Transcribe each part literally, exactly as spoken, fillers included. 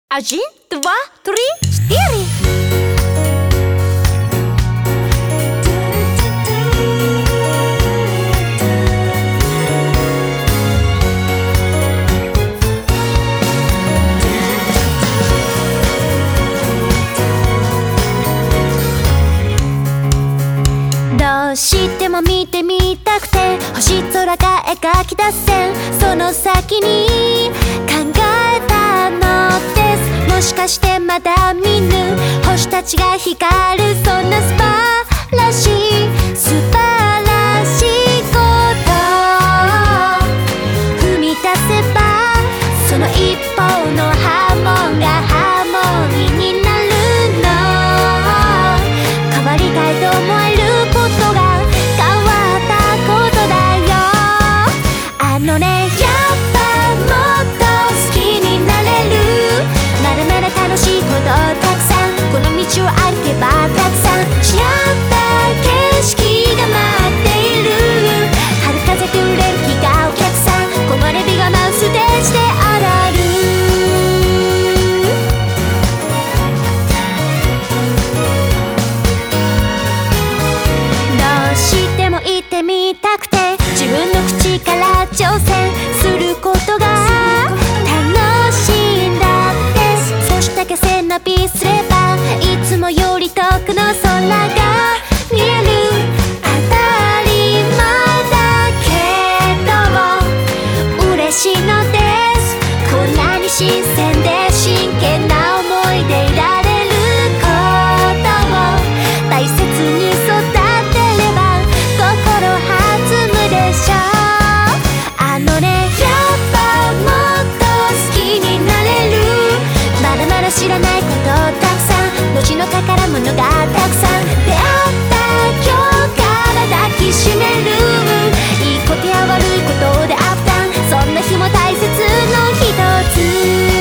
Один, два, три, четыре.どうしても見てみたくて星空が描き出せその先に考えたのです。もしかしてまだ見ぬ星たちが光るそんな素晴らしい素晴らしいことを踏み出せばその一歩の波紋がハーモニーになるの。変わりたいと思えることが変わったことだよ。あのねやっぱもっと好きになれるまだまだ楽しいことたくさんこの道を歩けばたくさん違った景色が待っている春風くれる日がお客さん木漏れ日が舞うステージで踊る。どうしても言ってみたくて自分の口から挑戦することが楽しいんだって少しだけ背伸びすればいつもより遠くの空が見える当たり前だけど嬉しいのですこんなに新鮮で真剣な思いでいられることを大切に育てれば心弾むでしょう。あのねやっぱもっと好きになれるまだまだ知らないことたくさん後の宝物がたくさん出会った今日から抱きしめるいいことや悪いことでアップダウンそんな日も大切の一つ。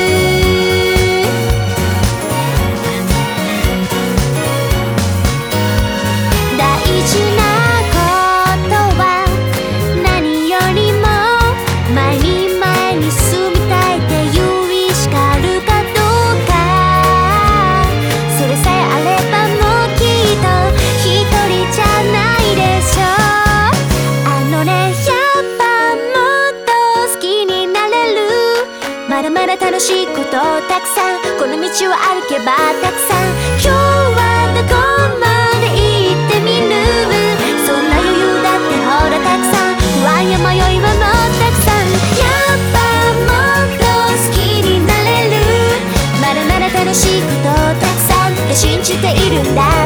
大事なことは何よりも前に前に進みたいっていう意識あるかどうかそれさえあればもうきっと一人じゃないでしょう。あのねやっぱもっと好きになれるまだまだ楽しいことたくさんこの道を歩けばたくさん今日はどこまで行ってみるそんな余裕だってほらたくさん不安や迷いはもうたくさんやっぱもっと好きになれるまだまだ楽しいことたくさんって信じているんだ。